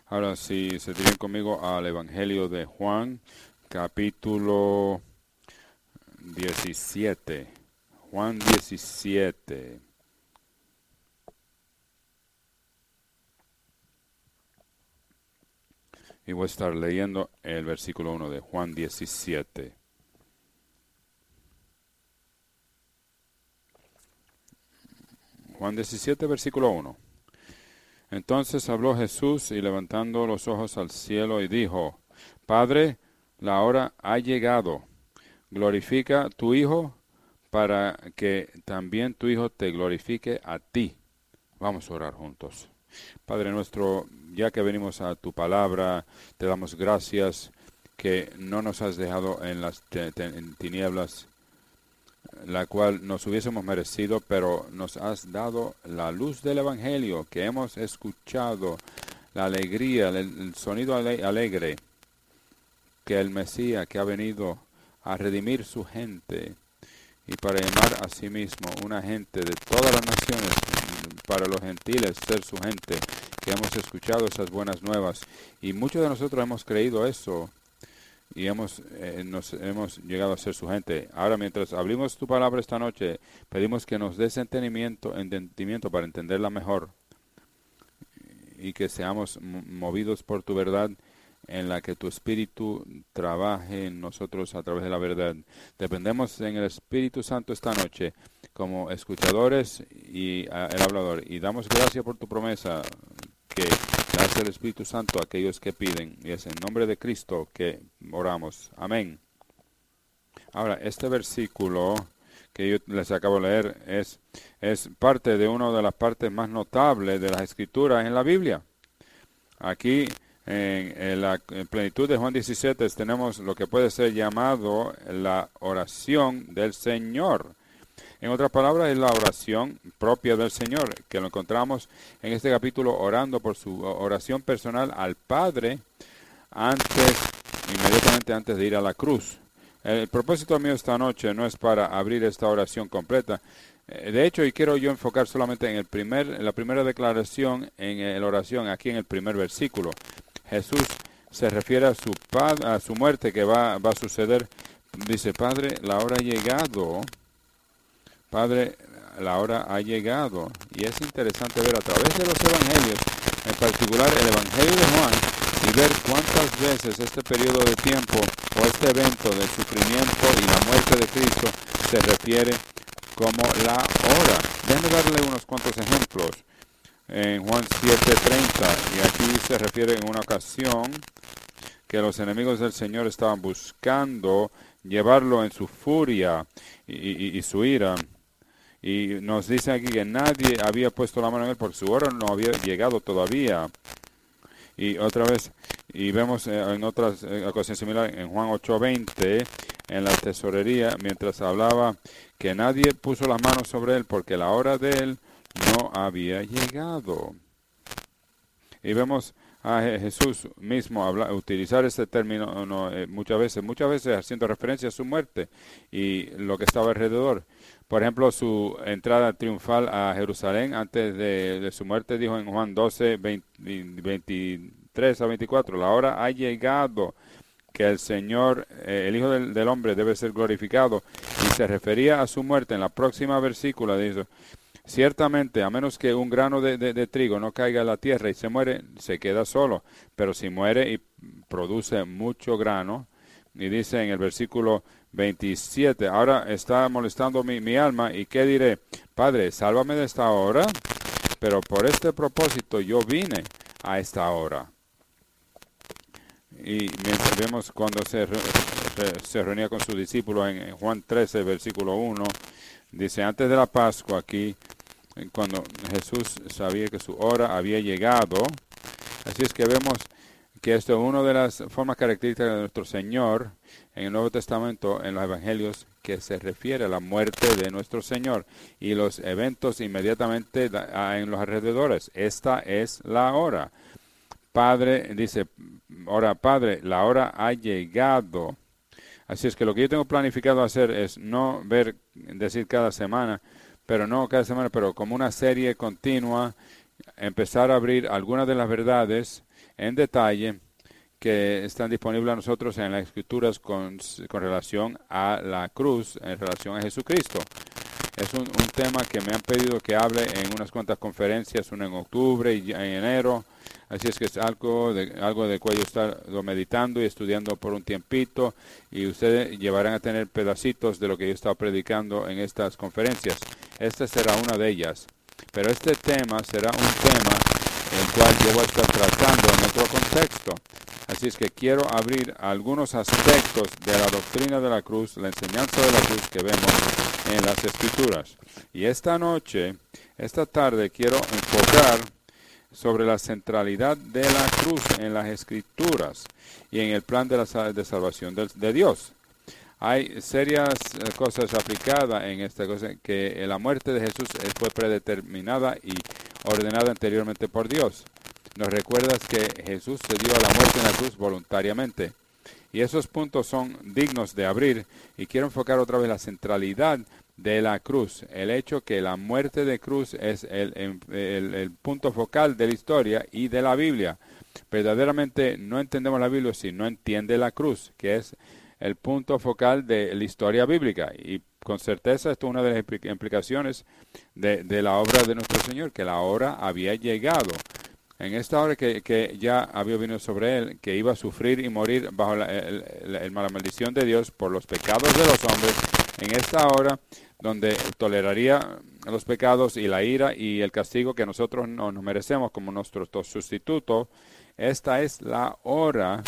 Ahora, si se dirigen conmigo al Evangelio de Juan, capítulo 17. Juan 17. Y voy a estar leyendo el versículo 1 de Juan 17. Juan 17, versículo 1. Entonces habló Jesús y levantando los ojos al cielo y dijo: Padre, la hora ha llegado. Glorifica a tu Hijo para que también tu Hijo te glorifique a ti. Vamos a orar juntos. Padre nuestro, ya que venimos a tu palabra, te damos gracias que no nos has dejado en las tinieblas, la cual nos hubiésemos merecido, pero nos has dado la luz del Evangelio, que hemos escuchado, la alegría, el sonido alegre, que el Mesías que ha venido a redimir su gente y para llamar a sí mismo una gente de todas las naciones, para los gentiles ser su gente, que hemos escuchado esas buenas nuevas, y muchos de nosotros hemos creído eso, y hemos llegado a ser su gente. Ahora, mientras abrimos tu palabra esta noche, pedimos que nos des entendimiento para entenderla mejor, y que seamos movidos por tu verdad, en la que tu Espíritu trabaje en nosotros a través de la verdad. Dependemos en el Espíritu Santo esta noche como escuchadores y el hablador. Y damos gracias por tu promesa que das el Espíritu Santo a aquellos que piden. Y es en nombre de Cristo que oramos. Amén. Ahora, este versículo que yo les acabo de leer es parte de una de las partes más notables de las Escrituras en la Biblia. Aquí, en la plenitud de Juan 17, tenemos lo que puede ser llamado la oración del Señor. En otras palabras, es la oración propia del Señor, que lo encontramos en este capítulo orando por su oración personal al Padre inmediatamente antes de ir a la cruz. El propósito mío esta noche no es para abrir esta oración completa. De hecho, y quiero yo enfocar solamente en la primera declaración en la oración, aquí en el primer versículo. Jesús se refiere a su muerte que va a suceder. Dice: Padre, la hora ha llegado. Padre, la hora ha llegado. Y es interesante ver a través de los evangelios, en particular el evangelio de Juan, y ver cuántas veces este periodo de tiempo o este evento del sufrimiento y la muerte de Cristo se refiere como la hora. Déjenme darle unos cuantos ejemplos. En Juan 7:30, y aquí se refiere en una ocasión que los enemigos del Señor estaban buscando llevarlo en su furia y su ira. Y nos dice aquí que nadie había puesto la mano en él porque su hora no había llegado todavía. Y otra vez, y vemos en otras ocasiones similares, en Juan 8:20, en la tesorería, mientras hablaba, que nadie puso las manos sobre él porque la hora de él no había llegado. Y vemos a Jesús mismo utilizar este término muchas veces haciendo referencia a su muerte y lo que estaba alrededor. Por ejemplo, su entrada triunfal a Jerusalén antes de su muerte, dijo en Juan 12, 23 a 24, la hora ha llegado que el Señor, el Hijo del Hombre, debe ser glorificado, y se refería a su muerte en la próxima versícula. Dice: ciertamente, a menos que un grano de trigo no caiga a la tierra y se muere, se queda solo, pero si muere y produce mucho grano. Y dice en el versículo 27, ahora está molestando mi alma, ¿y qué diré? Padre, sálvame de esta hora, pero por este propósito yo vine a esta hora. Y mientras vemos cuando se reunía con sus discípulos en Juan 13, versículo 1, dice: antes de la Pascua, aquí, cuando Jesús sabía que su hora había llegado. Así es que vemos que esto es una de las formas características de nuestro Señor en el Nuevo Testamento, en los Evangelios, que se refiere a la muerte de nuestro Señor y los eventos inmediatamente en los alrededores. Esta es la hora. Padre, dice: ahora, Padre, la hora ha llegado. Así es que lo que yo tengo planificado hacer es no decir cada semana, pero como una serie continua, empezar a abrir algunas de las verdades en detalle que están disponibles a nosotros en las Escrituras con relación a la cruz, en relación a Jesucristo. Es un tema que me han pedido que hable en unas cuantas conferencias, una en octubre y en enero. Así es que es algo de cual yo he estado meditando y estudiando por un tiempito, y ustedes llevarán a tener pedacitos de lo que yo he estado predicando en estas conferencias. Esta será una de ellas. Pero este tema será un tema el cual yo voy a estar tratando en otro contexto. Así es que quiero abrir algunos aspectos de la doctrina de la cruz, la enseñanza de la cruz que vemos en las Escrituras. Y esta tarde, quiero enfocar sobre la centralidad de la cruz en las Escrituras y en el plan de salvación de Dios. Hay serias cosas aplicadas en esta cosa, que la muerte de Jesús fue predeterminada y ordenada anteriormente por Dios. Nos recuerdas que Jesús se dio a la muerte en la cruz voluntariamente. Y esos puntos son dignos de abrir, y quiero enfocar otra vez la centralidad de la cruz, el hecho que la muerte de cruz es el punto focal de la historia y de la Biblia. Verdaderamente no entendemos la Biblia si no entiende la cruz, que es el punto focal de la historia bíblica. Y con certeza esto es una de las implicaciones de la obra de nuestro Señor, que la hora había llegado. En esta hora que ya había venido sobre él, que iba a sufrir y morir bajo la maldición de Dios por los pecados de los hombres, en esta hora donde toleraría los pecados y la ira y el castigo que nosotros no nos merecemos como nuestro sustituto. Esta es la hora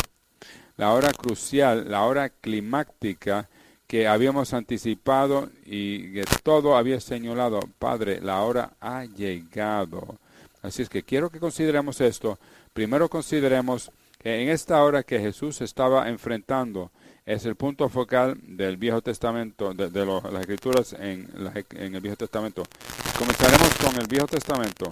crucial, la hora climática que habíamos anticipado y que todo había señalado. Padre, la hora ha llegado. Así es que quiero que consideremos esto. Primero consideremos que en esta hora que Jesús estaba enfrentando es el punto focal del Viejo Testamento, de las Escrituras en el Viejo Testamento. Comenzaremos con el Viejo Testamento.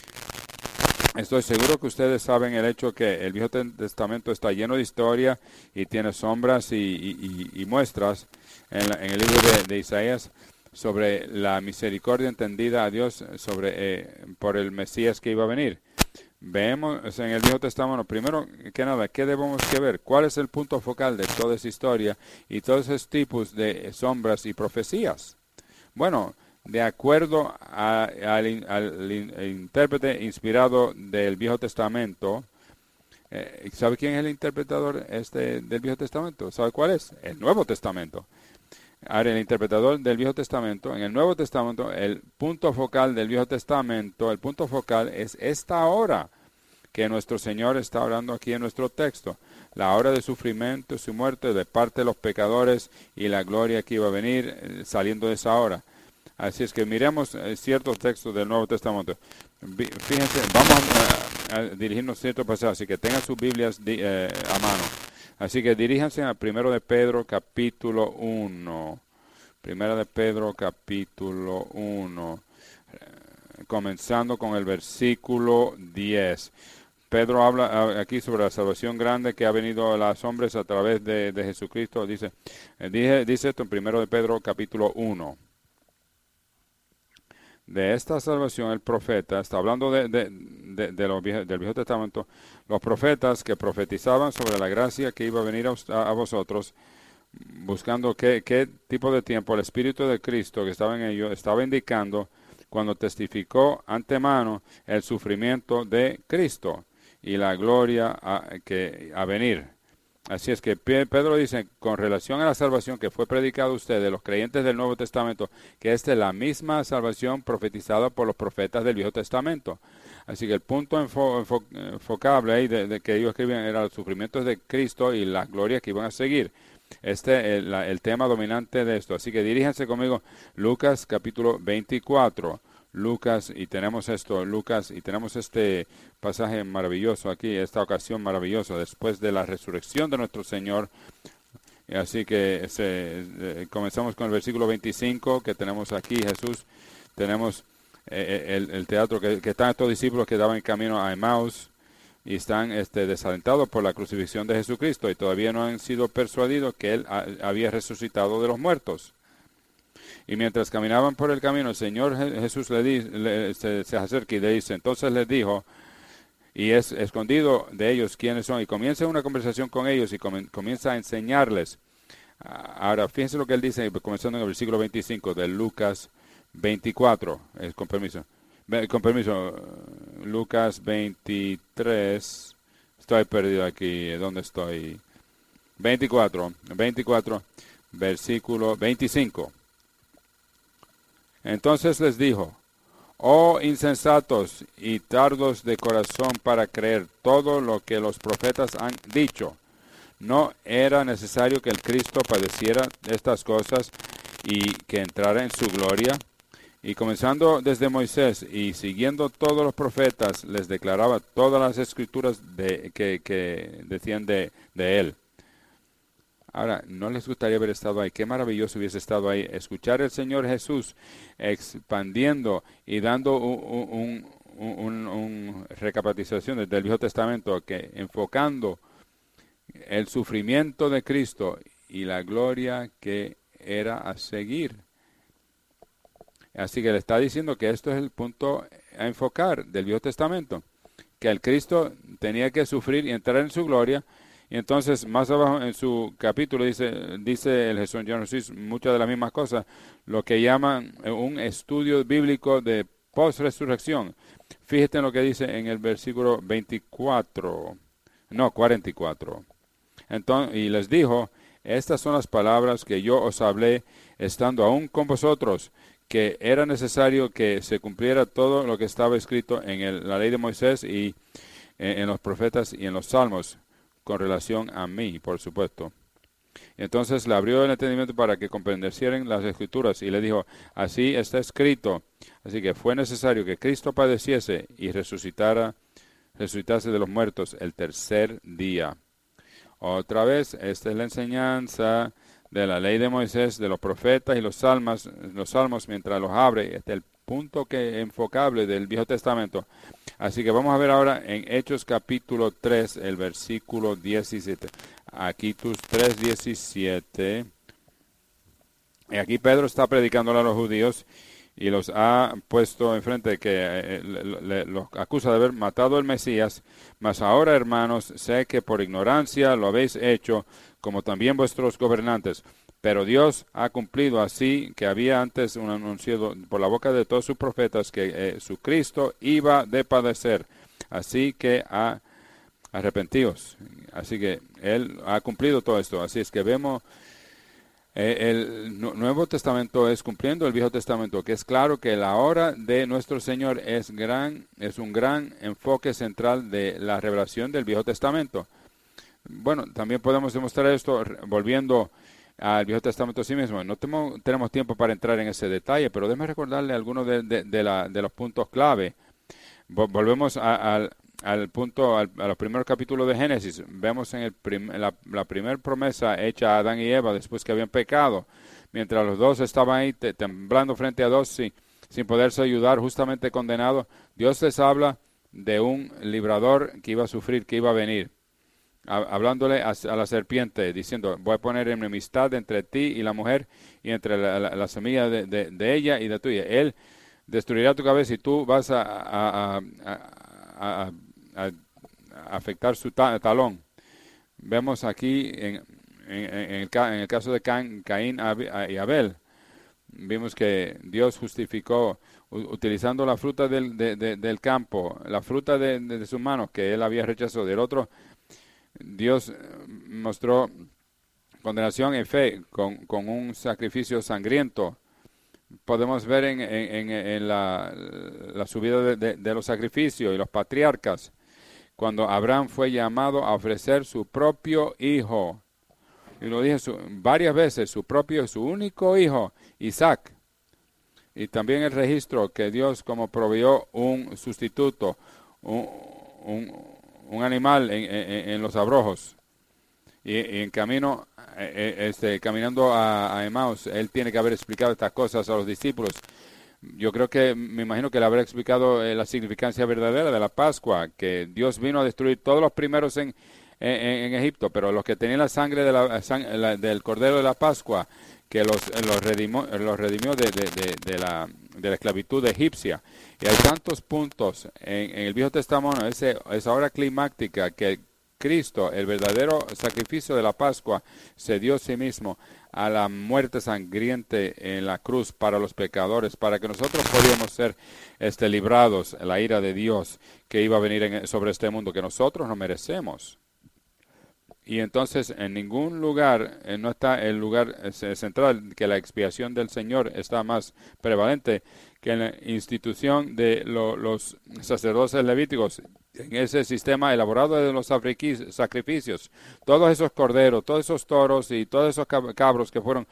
Estoy seguro que ustedes saben el hecho que el Viejo Testamento está lleno de historia y tiene sombras y muestras en el libro de Isaías sobre la misericordia entendida a Dios por el Mesías que iba a venir. Vemos en el Viejo Testamento, primero que nada, ¿qué debemos que ver? ¿Cuál es el punto focal de toda esa historia y todos esos tipos de sombras y profecías? Bueno, de acuerdo al intérprete inspirado del Viejo Testamento, ¿sabe quién es el interpretador del Viejo Testamento? ¿Sabe cuál es? El Nuevo Testamento. Ahora, el interpretador del Viejo Testamento, en el Nuevo Testamento, el punto focal del Viejo Testamento, el punto focal es esta hora que nuestro Señor está hablando aquí en nuestro texto. La hora de sufrimiento y su muerte de parte de los pecadores y la gloria que iba a venir saliendo de esa hora. Así es que miremos ciertos textos del Nuevo Testamento. Fíjense, vamos a dirigirnos a ciertos pasajes, así que tengan sus Biblias a mano. Así que diríjanse a 1 de Pedro capítulo 1. 1 de Pedro capítulo 1. Comenzando con el versículo 10. Pedro habla aquí sobre la salvación grande que ha venido a los hombres a través de Jesucristo. Dice esto en 1 de Pedro capítulo 1. De esta salvación el profeta, está hablando del Viejo Testamento, los profetas que profetizaban sobre la gracia que iba a venir a vosotros, buscando qué tipo de tiempo el Espíritu de Cristo que estaba en ellos estaba indicando cuando testificó antemano el sufrimiento de Cristo y la gloria que a venir. Así es que Pedro dice, con relación a la salvación que fue predicada a ustedes, los creyentes del Nuevo Testamento, que esta es la misma salvación profetizada por los profetas del Viejo Testamento. Así que el punto enfocable ahí de que ellos escribían era los sufrimientos de Cristo y la gloria que iban a seguir. Este es el tema dominante de esto. Así que diríjanse conmigo, Lucas capítulo 24. Lucas, y tenemos este pasaje maravilloso aquí, esta ocasión maravillosa, después de la resurrección de nuestro Señor. Así que comenzamos con el versículo 25 que tenemos aquí, Jesús. Tenemos el teatro que están estos discípulos que daban camino a Emmaus y están desalentados por la crucifixión de Jesucristo y todavía no han sido persuadidos que Él había resucitado de los muertos. Y mientras caminaban por el camino, el Señor Jesús se acerca y le dice, entonces les dijo, y es escondido de ellos quiénes son, y comienza una conversación con ellos y comienza a enseñarles. Ahora, fíjense lo que él dice, comenzando en el versículo 25 de Lucas 24, con permiso, Lucas 23, estoy perdido aquí, ¿dónde estoy? 24, versículo 25. Entonces les dijo, oh insensatos y tardos de corazón para creer todo lo que los profetas han dicho. ¿No era necesario que el Cristo padeciera estas cosas y que entrara en su gloria? Y comenzando desde Moisés y siguiendo todos los profetas, les declaraba todas las escrituras que decían de él. Ahora, ¿no les gustaría haber estado ahí? Qué maravilloso hubiese estado ahí. Escuchar al Señor Jesús expandiendo y dando un recapitulación desde el Viejo Testamento, que enfocando el sufrimiento de Cristo y la gloria que era a seguir. Así que le está diciendo que esto es el punto a enfocar del Viejo Testamento, que el Cristo tenía que sufrir y entrar en su gloria. Y entonces más abajo en su capítulo dice el Jesús muchas de las mismas cosas, lo que llaman un estudio bíblico de post-resurrección. Fíjate en lo que dice en el versículo 44. Entonces, y les dijo, estas son las palabras que yo os hablé estando aún con vosotros, que era necesario que se cumpliera todo lo que estaba escrito en la ley de Moisés y en los profetas y en los salmos, con relación a mí, por supuesto. Entonces le abrió el entendimiento para que comprendieran las escrituras y le dijo, así está escrito. Así que fue necesario que Cristo padeciese y resucitase de los muertos el tercer día. Otra vez, esta es la enseñanza de la ley de Moisés, de los profetas y los salmos mientras los abre. Este es el punto enfocable del Viejo Testamento. Así que vamos a ver ahora en Hechos capítulo 3, el versículo 17. Aquí tus 3:17. Y aquí Pedro está predicándole a los judíos y los ha puesto enfrente de que los acusa de haber matado al Mesías. Mas ahora, hermanos, sé que por ignorancia lo habéis hecho, como también vuestros gobernantes. Pero Dios ha cumplido así que había antes un anunciado por la boca de todos sus profetas que su Cristo iba de padecer. Así que arrepentidos. Así que Él ha cumplido todo esto. Así es que vemos el Nuevo Testamento es cumpliendo el Viejo Testamento, que es claro que la hora de nuestro Señor es un gran enfoque central de la revelación del Viejo Testamento. Bueno, también podemos demostrar esto volviendo al Viejo Testamento sí mismo. No tenemos tiempo para entrar en ese detalle, pero déjeme recordarle algunos de los puntos clave. Volvemos a los primeros capítulos de Génesis. Vemos en la primera promesa hecha a Adán y Eva después que habían pecado, mientras los dos estaban ahí temblando frente a Dios sin poderse ayudar, justamente condenados. Dios les habla de un librador que iba a sufrir, que iba a venir, hablándole a la serpiente, diciendo, voy a poner enemistad entre ti y la mujer, y entre la semilla de ella y de tuya. Él destruirá tu cabeza y tú vas a afectar su talón. Vemos aquí en el caso de Caín y Abel, vimos que Dios justificó utilizando la fruta del campo, la fruta de sus manos que él había rechazado. Del otro, Dios mostró condenación en fe con un sacrificio sangriento. Podemos ver en la subida de los sacrificios y los patriarcas, cuando Abraham fue llamado a ofrecer su propio hijo. Y lo dije varias veces, su único hijo, Isaac. Y también el registro que Dios como proveyó un sustituto, un animal en los abrojos. Y en camino, caminando a Emaús, él tiene que haber explicado estas cosas a los discípulos. Yo creo que, me imagino que le habrá explicado la significancia verdadera de la Pascua, que Dios vino a destruir todos los primeros en en Egipto, pero los que tenían la sangre de del Cordero de la Pascua, que los redimió de la esclavitud egipcia. Y hay tantos puntos en el Viejo Testamento, esa hora climática que Cristo, el verdadero sacrificio de la Pascua, se dio a sí mismo a la muerte sangriente en la cruz para los pecadores, para que nosotros podíamos ser librados de la ira de Dios que iba a venir sobre este mundo, que nosotros no merecemos. Y entonces en ningún lugar no está el lugar central, que la expiación del Señor está más prevalente que en la institución de los sacerdotes levíticos, en ese sistema elaborado de los sacrificios. Todos esos corderos, todos esos toros y todos esos cabros que fueron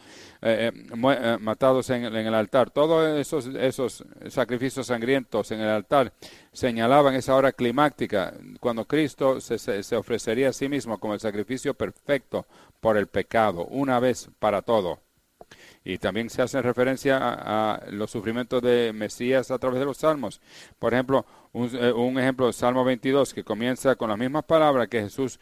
matados en el altar, todos esos sacrificios sangrientos en el altar señalaban esa hora climática, cuando Cristo se ofrecería a sí mismo como el sacrificio perfecto por el pecado, una vez para todo. Y también se hace referencia a los sufrimientos de Mesías a través de los salmos. Por ejemplo, un ejemplo, Salmo 22, que comienza con las mismas palabras que Jesús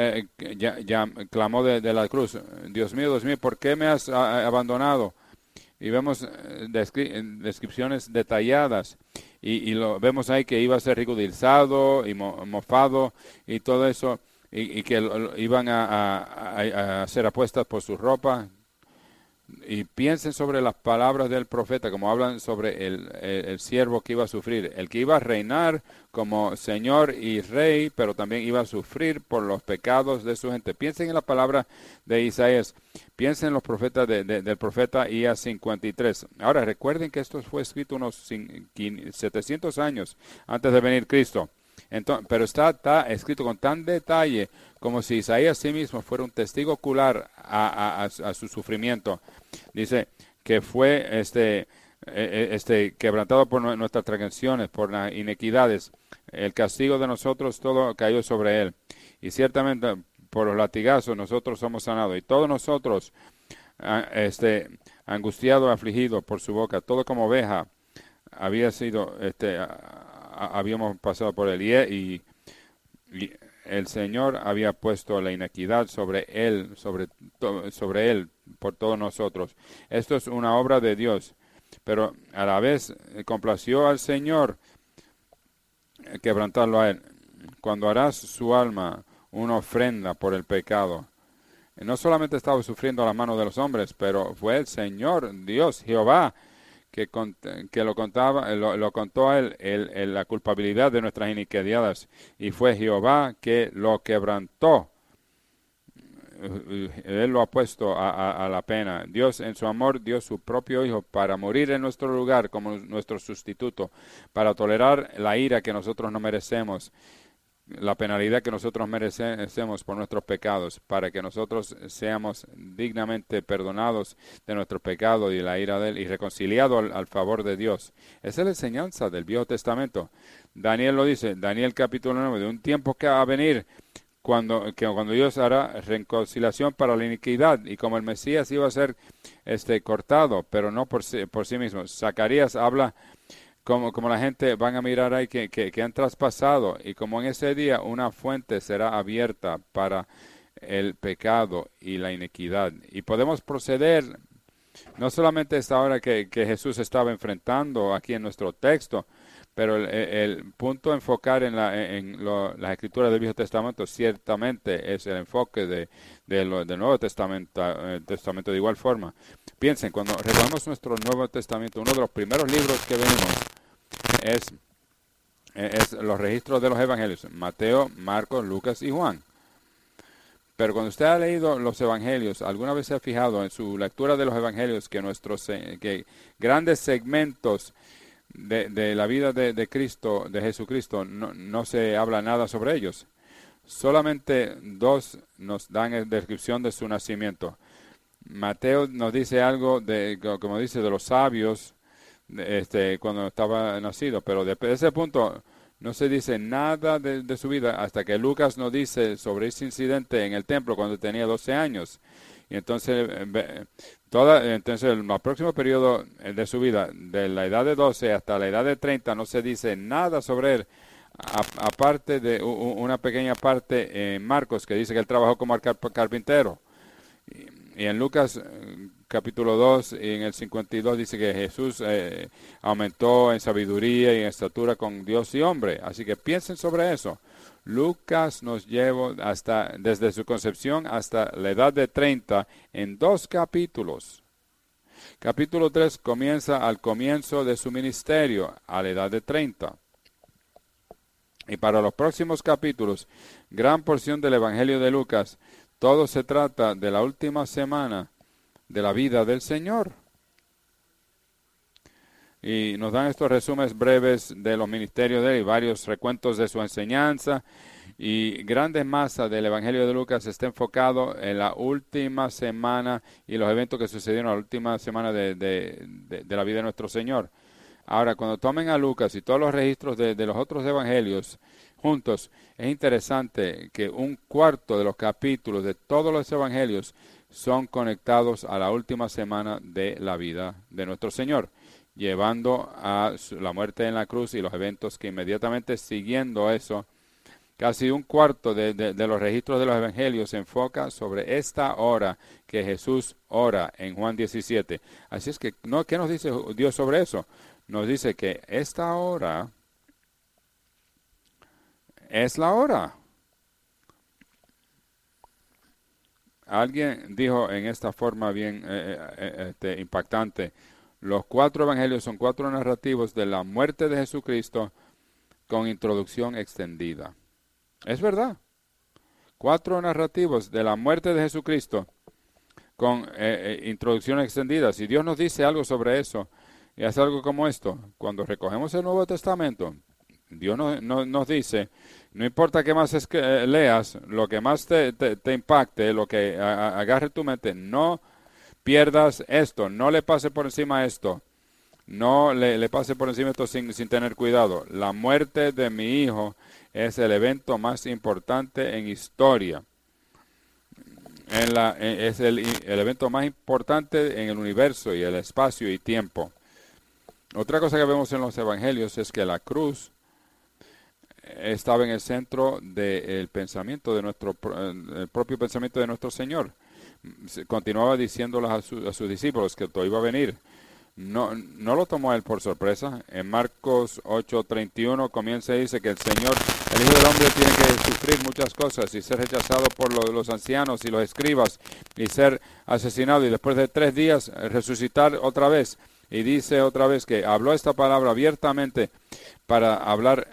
ya clamó de la cruz. Dios mío, ¿por qué me has abandonado? Y vemos descripciones detalladas. Y lo vemos ahí que iba a ser ridiculizado y mofado y todo eso. Y que iban a hacer apuestas por su ropa. Y piensen sobre las palabras del profeta, como hablan sobre el siervo que iba a sufrir, el que iba a reinar como Señor y Rey, pero también iba a sufrir por los pecados de su gente. Piensen en la palabra de Isaías, piensen en los profetas del profeta Isaías 53. Ahora recuerden que esto fue escrito unos 700 años antes de venir Cristo. Entonces, pero está escrito con tan detalle como si Isaías sí mismo fuera un testigo ocular a su sufrimiento. Dice que fue quebrantado por nuestras transgresiones, por las inequidades. El castigo de nosotros todo cayó sobre él. Y ciertamente por los latigazos nosotros somos sanados. Y todos nosotros, angustiados, afligidos por su boca, todo como oveja, había sido habíamos pasado por él y el Señor había puesto la inequidad sobre él, sobre él, por todos nosotros. Esto es una obra de Dios, pero a la vez complació al Señor quebrantarlo a él. Cuando harás su alma una ofrenda por el pecado, no solamente estaba sufriendo a la mano de los hombres, pero fue el Señor, Dios, Jehová, que lo contó a él la culpabilidad de nuestras iniquidades, y fue Jehová que lo quebrantó. Él lo ha puesto a la pena. Dios en su amor dio su propio Hijo para morir en nuestro lugar como nuestro sustituto, para tolerar la ira que nosotros no merecemos, la penalidad que nosotros merecemos por nuestros pecados, para que nosotros seamos dignamente perdonados de nuestros pecados y la ira de él y reconciliados al favor de Dios. Esa es la enseñanza del Viejo Testamento. Daniel lo dice, Daniel capítulo 9, de un tiempo que va a venir cuando Dios hará reconciliación para la iniquidad, y como el Mesías iba a ser cortado, pero no por sí mismo. Zacarías habla como la gente van a mirar ahí que han traspasado, y como en ese día una fuente será abierta para el pecado y la iniquidad. Y podemos proceder, no solamente esta hora que Jesús estaba enfrentando aquí en nuestro texto, pero el punto a enfocar en las escrituras del Viejo Testamento ciertamente es el enfoque del Nuevo Testamento, Testamento de igual forma. Piensen, cuando recordamos nuestro Nuevo Testamento, uno de los primeros libros que venimos es los registros de los evangelios, Mateo, Marcos, Lucas y Juan. Pero cuando usted ha leído los evangelios, ¿alguna vez se ha fijado en su lectura de los evangelios que grandes segmentos de la vida de Cristo, de Jesucristo, no se habla nada sobre ellos? Solamente dos nos dan descripción de su nacimiento. Mateo nos dice algo como dice, de los sabios cuando estaba nacido, pero desde ese punto no se dice nada de su vida hasta que Lucas nos dice sobre ese incidente en el templo cuando tenía 12 años. Y entonces, el próximo periodo de su vida, de la edad de 12 hasta la edad de 30, no se dice nada sobre él aparte de una pequeña parte en Marcos que dice que él trabajó como carpintero. Y en Lucas capítulo 2 y en el 52 dice que Jesús aumentó en sabiduría y en estatura con Dios y hombre. Así que piensen sobre eso. Lucas nos lleva desde su concepción hasta la edad de 30 en 2 capítulos. Capítulo 3 comienza al comienzo de su ministerio, a la edad de 30. Y para los próximos capítulos, gran porción del Evangelio de Lucas, todo se trata de la última semana de la vida del Señor. Y nos dan estos resúmenes breves de los ministerios de él y varios recuentos de su enseñanza. Y grande masa del Evangelio de Lucas está enfocado en la última semana y los eventos que sucedieron en la última semana de la vida de nuestro Señor. Ahora, cuando tomen a Lucas y todos los registros de los otros evangelios juntos, es interesante que un cuarto de los capítulos de todos los evangelios son conectados a la última semana de la vida de nuestro Señor, llevando a la muerte en la cruz y los eventos que inmediatamente siguiendo eso. Casi un cuarto de los registros de los evangelios se enfoca sobre esta hora que Jesús ora en Juan 17. Así es que, ¿qué nos dice Dios sobre eso? Nos dice que esta hora es la hora. Alguien dijo en esta forma bien impactante, los 4 evangelios son 4 narrativos de la muerte de Jesucristo con introducción extendida. Es verdad. 4 narrativos de la muerte de Jesucristo con introducción extendida. Si Dios nos dice algo sobre eso, y hace algo como esto, cuando recogemos el Nuevo Testamento, Dios nos dice, no importa qué más leas, lo que más te impacte, lo que agarre tu mente, no pierdas esto, no le pase por encima esto, no le pase por encima esto sin tener cuidado. La muerte de mi hijo es el evento más importante en historia. Es el evento más importante en el universo y el espacio y tiempo. Otra cosa que vemos en los evangelios es que la cruz estaba en el centro del pensamiento de el propio pensamiento de nuestro Señor. Continuaba diciéndoles a sus discípulos que todo iba a venir. No lo tomó él por sorpresa. En Marcos 8:31 comienza y dice que el Señor, el Hijo del Hombre, tiene que sufrir muchas cosas y ser rechazado por los ancianos y los escribas y ser asesinado y después de 3 días resucitar otra vez. Y dice otra vez que habló esta palabra abiertamente para hablar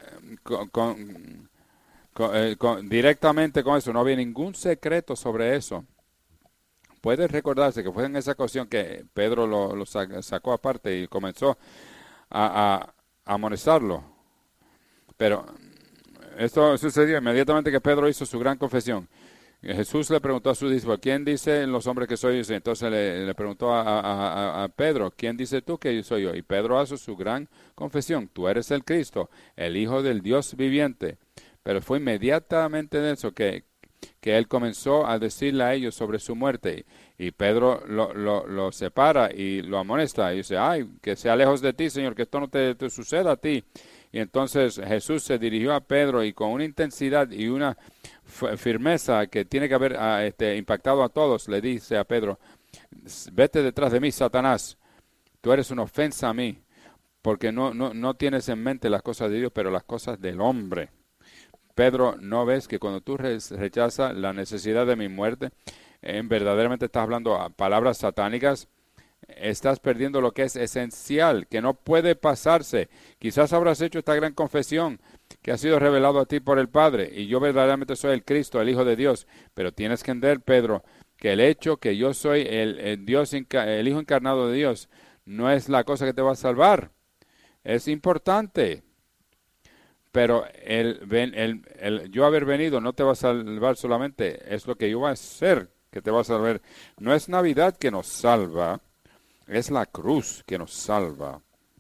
directamente con eso. No había ningún secreto sobre eso. Puede recordarse que fue en esa ocasión que Pedro lo sacó aparte y comenzó a amonestarlo. Pero esto sucedió inmediatamente que Pedro hizo su gran confesión. Jesús le preguntó a sus discípulos, ¿quién dicen los hombres que soy yo? Entonces le preguntó a Pedro, ¿quién dices tú que soy yo? Y Pedro hace su gran confesión, tú eres el Cristo, el Hijo del Dios viviente. Pero fue inmediatamente de eso que él comenzó a decirle a ellos sobre su muerte. Y Pedro lo separa y lo amonesta. Y dice, ay, que sea lejos de ti, Señor, que esto no te suceda a ti. Y entonces Jesús se dirigió a Pedro y con una intensidad y una firmeza que tiene que haber impactado a todos, le dice a Pedro, vete detrás de mí, Satanás, tú eres una ofensa a mí, porque no tienes en mente las cosas de Dios, pero las cosas del hombre. Pedro, ¿no ves que cuando tú rechazas la necesidad de mi muerte, verdaderamente estás hablando a palabras satánicas? Estás perdiendo lo que es esencial, que no puede pasarse. Quizás habrás hecho esta gran confesión que ha sido revelado a ti por el Padre, y yo verdaderamente soy el Cristo, el Hijo de Dios. Pero tienes que entender, Pedro, que el hecho que yo soy el Dios, el Hijo encarnado de Dios, no es la cosa que te va a salvar. Es importante. Pero el yo haber venido no te va a salvar solamente, es lo que yo voy a hacer que te va a salvar. No es Navidad que nos salva, es la cruz que nos salva.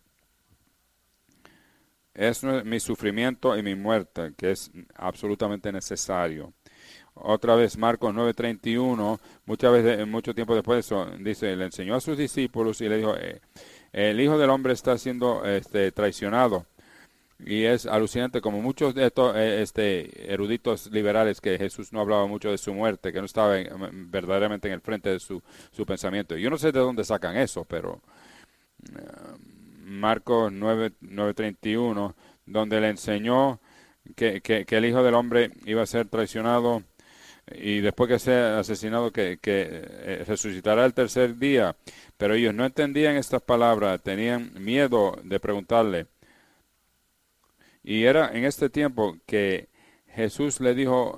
Es mi sufrimiento y mi muerte que es absolutamente necesario. Otra vez, Marcos 9:31, mucho tiempo después de eso, dice, le enseñó a sus discípulos y le dijo, el Hijo del Hombre está siendo traicionado. Y es alucinante como muchos de estos eruditos liberales que Jesús no hablaba mucho de su muerte, que no estaba verdaderamente en el frente de su pensamiento. Yo no sé de dónde sacan eso, pero Marcos 9:31, donde le enseñó que el Hijo del Hombre iba a ser traicionado y después que sea asesinado, que resucitará el tercer día. Pero ellos no entendían estas palabras, tenían miedo de preguntarle. Y era en este tiempo que Jesús le dijo,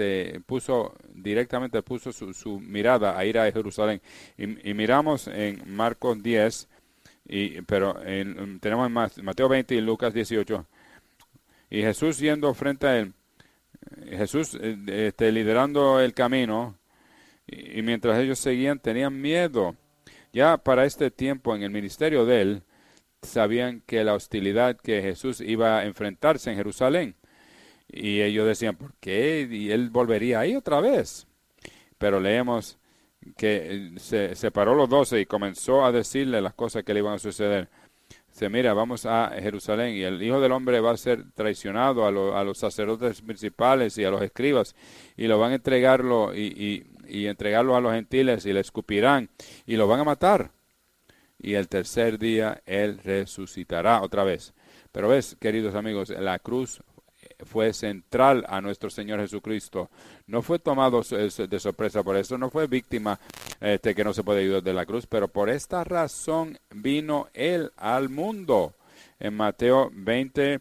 puso su mirada a ir a Jerusalén. Y miramos en Marcos 10, pero tenemos en Mateo 20 y Lucas 18. Y Jesús yendo frente a él, Jesús liderando el camino, y mientras ellos seguían, tenían miedo. Ya para este tiempo en el ministerio de él, sabían que la hostilidad que Jesús iba a enfrentarse en Jerusalén. Y ellos decían, ¿por qué? Y él volvería ahí otra vez. Pero leemos que se separó los 12 y comenzó a decirle las cosas que le iban a suceder. Dice, mira, vamos a Jerusalén y el Hijo del Hombre va a ser traicionado a los sacerdotes principales y a los escribas y lo van a entregarlo y entregarlo a los gentiles y le escupirán y lo van a matar. Y el tercer día Él resucitará otra vez. Pero ves, queridos amigos, la cruz fue central a nuestro Señor Jesucristo. No fue tomado de sorpresa por eso, no fue víctima que no se puede ayudar de la cruz, pero por esta razón vino Él al mundo. En Mateo 20,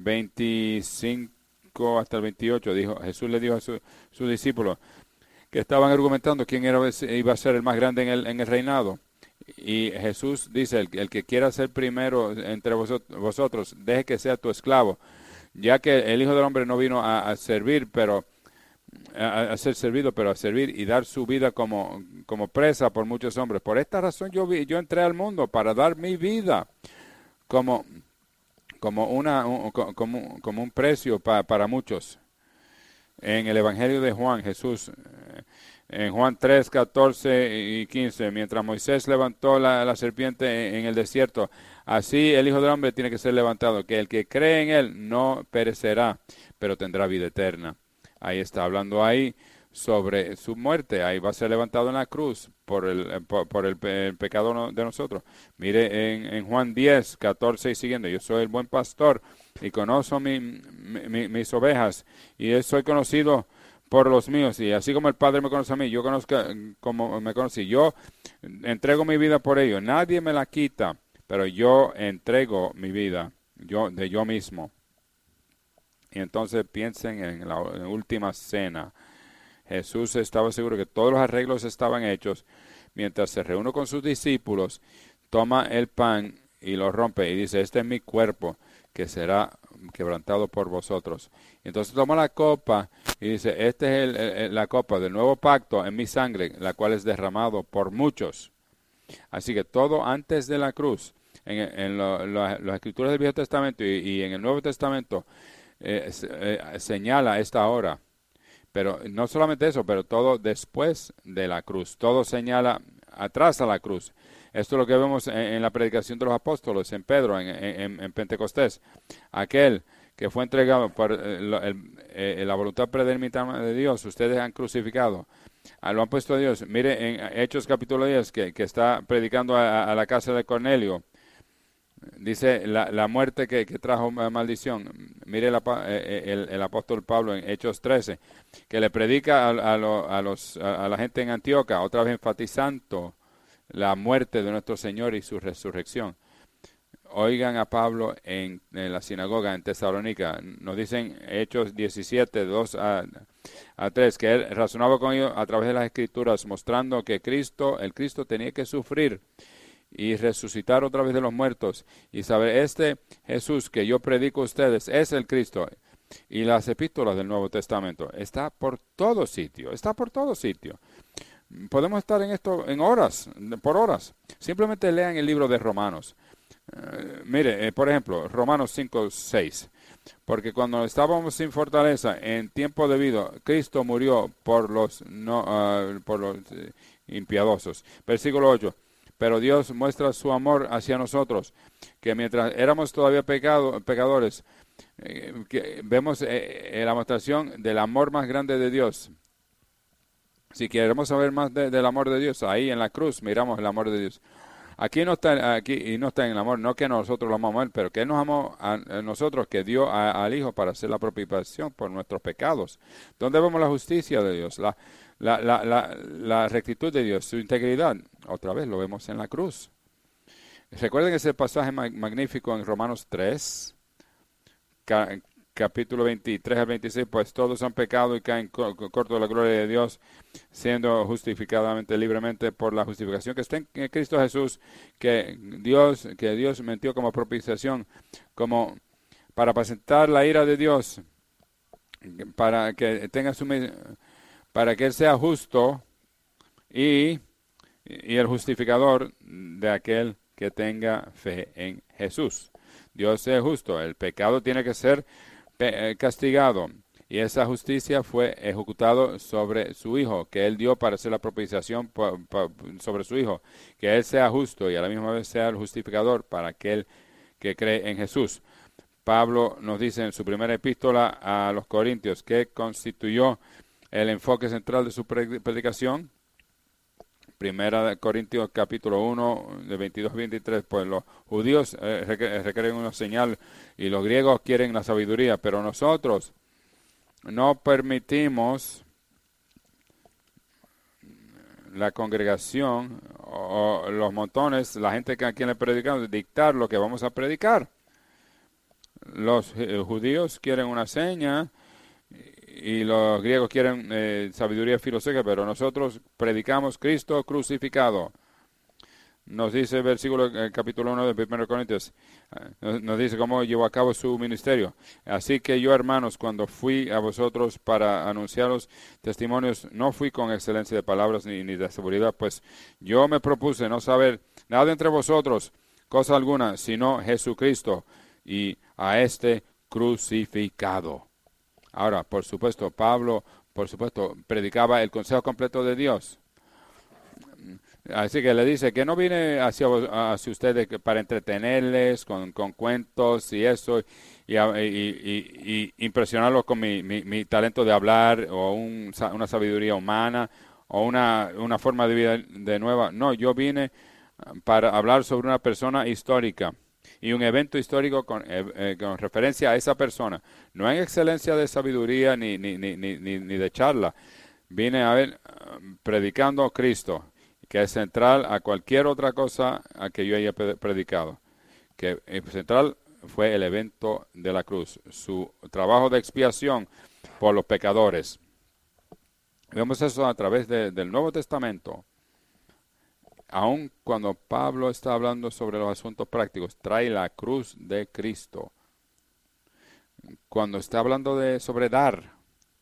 25 hasta el 28, Jesús le dijo a sus discípulos que estaban argumentando quién iba a ser el más grande en el reinado. Y Jesús dice, el que quiera ser primero entre vosotros, deje que sea tu esclavo, ya que el Hijo del Hombre no vino a servir, pero a ser servido, pero a servir y dar su vida como presa por muchos hombres. Por esta razón yo entré al mundo para dar mi vida como un precio para muchos. En el Evangelio de Juan, Jesús, en Juan 3, 14 y 15, mientras Moisés levantó la serpiente en el desierto, así el Hijo del Hombre tiene que ser levantado, que el que cree en Él no perecerá, pero tendrá vida eterna. Ahí está hablando ahí sobre su muerte, ahí va a ser levantado en la cruz por el pecado de nosotros. Mire en Juan 10, 14 y siguiente, yo soy el buen pastor y conozco mis ovejas y soy conocido por los míos, y así como el Padre me conoce a mí, yo conozco como me conocí, yo entrego mi vida por ellos, nadie me la quita, pero yo entrego mi vida, de yo mismo. Y entonces piensen en la última cena. Jesús estaba seguro que todos los arreglos estaban hechos, mientras se reúne con sus discípulos, toma el pan y lo rompe y dice, este es mi cuerpo que será quebrantado por vosotros. Y entonces toma la copa y dice, esta es la copa del nuevo pacto en mi sangre, la cual es derramado por muchos. Así que todo antes de la cruz, en las escrituras del Viejo Testamento y en el Nuevo Testamento, señala esta hora. Pero no solamente eso, pero todo después de la cruz. Todo señala atrás a la cruz. Esto es lo que vemos en la predicación de los apóstoles, en Pedro, en Pentecostés. Aquel que fue entregado por la voluntad predeterminada de Dios, ustedes han crucificado. Lo han puesto a Dios. Mire en Hechos capítulo 10, que está predicando a la casa de Cornelio. Dice la muerte que trajo maldición. Mire el apóstol Pablo en Hechos 13, que le predica a la gente en Antioquía, otra vez enfatizando la muerte de nuestro Señor y su resurrección. Oigan a Pablo en la sinagoga en Tesalónica. Nos dicen Hechos 17, 2 a 3, que él razonaba con ellos a través de las Escrituras, mostrando que el Cristo tenía que sufrir y resucitar otra vez de los muertos, y saber, este Jesús que yo predico a ustedes es el Cristo. Y las epístolas del Nuevo Testamento está por todo sitio, Podemos estar en esto por horas. Simplemente lean el libro de Romanos. Mire, por ejemplo, Romanos 5, 6. Porque cuando estábamos sin fortaleza, en tiempo debido, Cristo murió por los impiadosos. Versículo 8. Pero Dios muestra su amor hacia nosotros, que mientras éramos todavía pecadores, que vemos la mostración del amor más grande de Dios. Si queremos saber más del amor de Dios, ahí en la cruz miramos el amor de Dios. Aquí no está, aquí y no está en el amor, no que nosotros lo amamos a Él, pero que Él nos amó a nosotros, que dio al Hijo para hacer la propiciación por nuestros pecados. ¿Dónde vemos la justicia de Dios? La rectitud de Dios, su integridad. Otra vez lo vemos en la cruz. Recuerden ese pasaje magnífico en Romanos 3, capítulo 23 al 26, pues todos han pecado y caen corto de la gloria de Dios, siendo justificadamente libremente por la justificación que está en Cristo Jesús, que Dios metió como propiciación, como para apacentar la ira de Dios, para que para que Él sea justo y el justificador de aquel que tenga fe en Jesús. Dios es justo, el pecado tiene que ser castigado, y esa justicia fue ejecutado sobre su Hijo, que Él dio para hacer la propiciación sobre su Hijo, que Él sea justo y a la misma vez sea el justificador para aquel que cree en Jesús. Pablo nos dice en su primera epístola a los Corintios, que constituyó el enfoque central de su predicación. Primera de Corintios capítulo 1, de 22 a 23, pues los judíos requieren una señal y los griegos quieren la sabiduría, pero nosotros no permitimos la congregación o los montones, la gente a quien le predicamos, dictar lo que vamos a predicar. Los judíos quieren una seña y los griegos quieren sabiduría filosófica, pero nosotros predicamos Cristo crucificado. Nos dice el versículo, capítulo 1 de 1 Corintios, nos dice cómo llevó a cabo su ministerio. Así que yo, hermanos, cuando fui a vosotros para anunciar los testimonios, no fui con excelencia de palabras ni de seguridad, pues yo me propuse no saber nada entre vosotros, cosa alguna, sino Jesucristo y a este crucificado. Ahora, por supuesto, Pablo, predicaba el consejo completo de Dios. Así que le dice que no vine hacia ustedes para entretenerles con cuentos y eso, y impresionarlos con mi talento de hablar o una sabiduría humana o una forma de vida de nueva. No, yo vine para hablar sobre una persona histórica y un evento histórico con referencia a esa persona. No en excelencia de sabiduría ni de charla. Vine a ver predicando a Cristo, que es central a cualquier otra cosa a que yo haya predicado. Que central fue el evento de la cruz, su trabajo de expiación por los pecadores. Vemos eso a través del Nuevo Testamento. Aun cuando Pablo está hablando sobre los asuntos prácticos, trae la cruz de Cristo. Cuando está hablando sobre dar,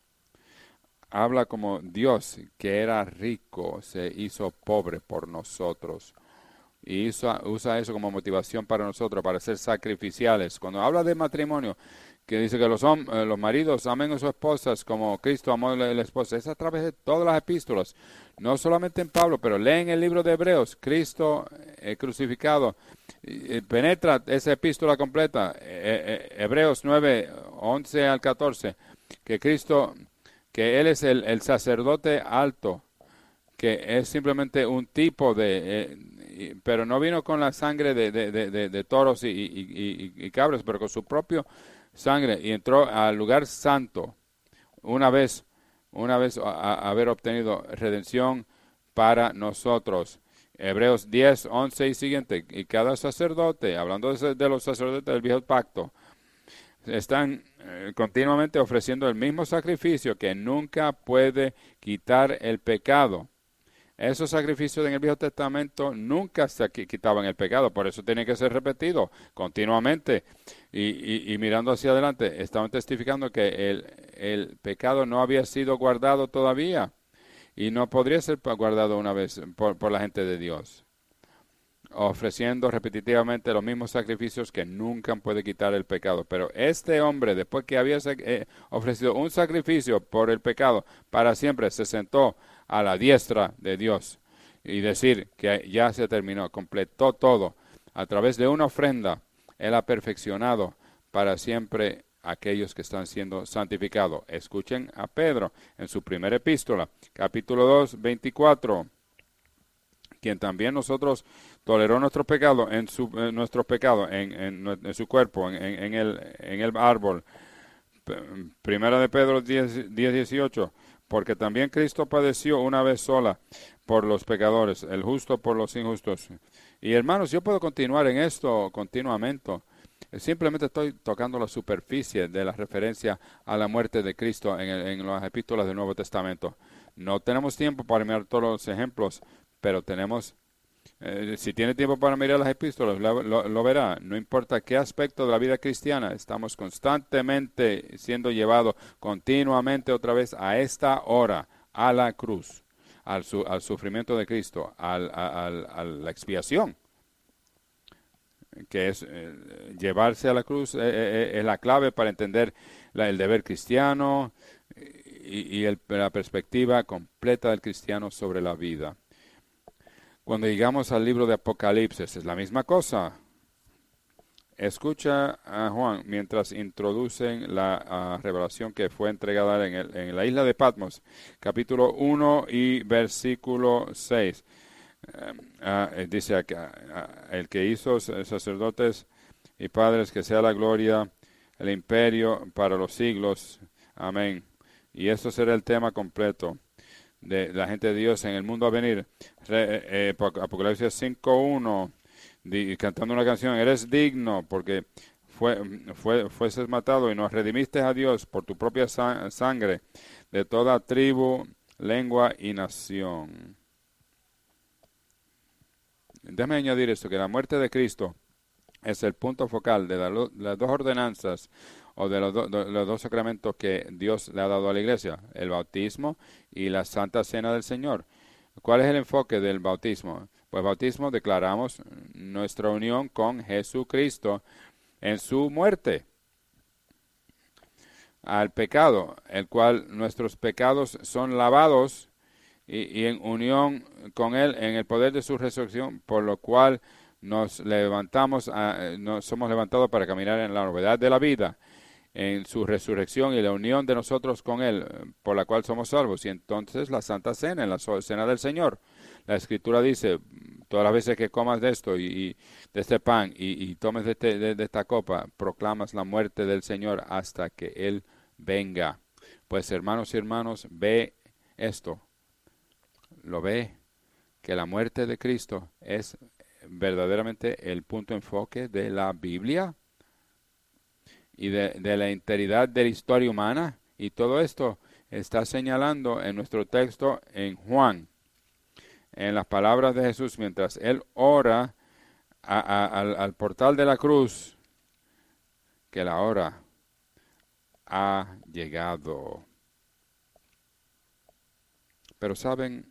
habla como Dios, que era rico, se hizo pobre por nosotros. Y usa eso como motivación para nosotros, para ser sacrificiales. Cuando habla de matrimonio, que dice que los maridos amen a sus esposas como Cristo amó a la esposa, es a través de todas las epístolas. No solamente en Pablo, pero leen el libro de Hebreos, Cristo crucificado. Penetra esa epístola completa, Hebreos 9, 11 al 14, que Cristo, que Él es el sacerdote alto, que es simplemente un tipo pero no vino con la sangre de toros y cabras, pero con su propio sangre, y entró al lugar santo una vez a haber obtenido redención para nosotros. Hebreos 10, 11 y siguiente. Y cada sacerdote, hablando de los sacerdotes del viejo pacto, están continuamente ofreciendo el mismo sacrificio que nunca puede quitar el pecado. Esos sacrificios en el Viejo Testamento nunca se quitaban el pecado, por eso tienen que ser repetidos continuamente. Y mirando hacia adelante, estaban testificando que el pecado no había sido guardado todavía y no podría ser guardado una vez por la gente de Dios, ofreciendo repetitivamente los mismos sacrificios que nunca puede quitar el pecado. Pero este hombre, después que había ofrecido un sacrificio por el pecado para siempre, se sentó a la diestra de Dios y decir que ya se terminó, completó todo a través de una ofrenda. Él ha perfeccionado para siempre aquellos que están siendo santificados. Escuchen a Pedro en su primera epístola, capítulo 2, 24. Quien también nosotros toleró nuestro pecado en su cuerpo, en el árbol. Primera de Pedro 10, 18. Porque también Cristo padeció una vez sola por los pecadores, el justo por los injustos. Y hermanos, yo puedo continuar en esto continuamente. Simplemente estoy tocando la superficie de la referencia a la muerte de Cristo en las epístolas del Nuevo Testamento. No tenemos tiempo para mirar todos los ejemplos, pero tenemos, si tiene tiempo para mirar las epístolas, lo verá. No importa qué aspecto de la vida cristiana, estamos constantemente siendo llevados continuamente otra vez a esta hora, a la cruz, al sufrimiento de Cristo, a la expiación, que es llevarse a la cruz, es la clave para entender el deber cristiano y la perspectiva completa del cristiano sobre la vida. Cuando llegamos al libro de Apocalipsis, es la misma cosa. Escucha a Juan mientras introducen la revelación que fue entregada en la isla de Patmos, capítulo 1 y versículo 6. Dice acá, el que hizo sacerdotes y padres, que sea la gloria, el imperio para los siglos. Amén. Y esto será el tema completo de la gente de Dios en el mundo a venir. Apocalipsis 5:1, cantando una canción: eres digno porque fueses matado y nos redimiste a Dios por tu propia sangre de toda tribu, lengua y nación. Déjame añadir esto, que la muerte de Cristo es el punto focal de las dos ordenanzas o de los dos sacramentos que Dios le ha dado a la iglesia, el bautismo y la Santa Cena del Señor. ¿Cuál es el enfoque del bautismo? Pues bautismo declaramos nuestra unión con Jesucristo en su muerte al pecado, el cual nuestros pecados son lavados y en unión con Él en el poder de su resurrección, por lo cual nos somos levantados para caminar en la novedad de la vida, en su resurrección y la unión de nosotros con Él, por la cual somos salvos. Y entonces la Santa Cena, en la Cena del Señor, la Escritura dice: todas las veces que comas de esto y de este pan y tomes de esta copa, proclamas la muerte del Señor hasta que Él venga. Pues hermanos y hermanos, ve esto, lo ve, que la muerte de Cristo es verdaderamente el punto de enfoque de la Biblia y de la integridad de la historia humana, y todo esto está señalando en nuestro texto en Juan, en las palabras de Jesús mientras Él ora al portal de la cruz, que la hora ha llegado. Pero saben,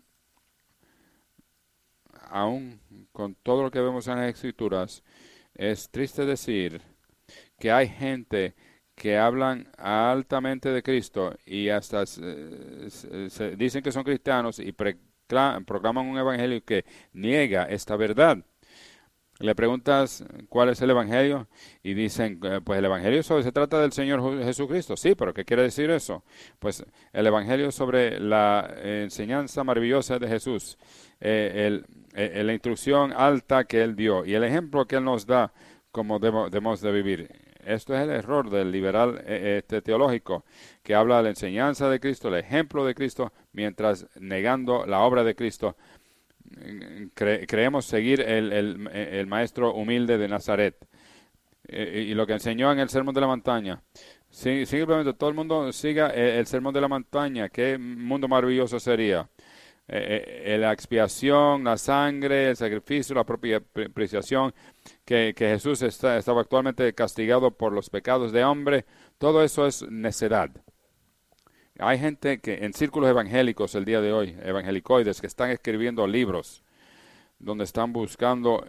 aún con todo lo que vemos en las Escrituras, es triste decir que hay gente que hablan altamente de Cristo y hasta dicen que son cristianos y proclaman un evangelio que niega esta verdad. Le preguntas cuál es el evangelio y dicen, pues el evangelio se trata del Señor Jesucristo. Sí, pero ¿qué quiere decir eso? Pues el evangelio sobre la enseñanza maravillosa de Jesús, la instrucción alta que Él dio y el ejemplo que Él nos da como debemos de vivir. Esto es el error del liberal teológico, que habla de la enseñanza de Cristo, el ejemplo de Cristo, mientras negando la obra de Cristo. Creemos seguir el maestro humilde de Nazaret y lo que enseñó en el Sermón de la Montaña. Simplemente todo el mundo siga el Sermón de la Montaña. Qué mundo maravilloso sería. La expiación, la sangre, el sacrificio, la propia propiciación, que Jesús estaba actualmente castigado por los pecados de hombre. Todo eso es necedad. Hay gente que en círculos evangélicos el día de hoy, evangelicoides, que están escribiendo libros donde están buscando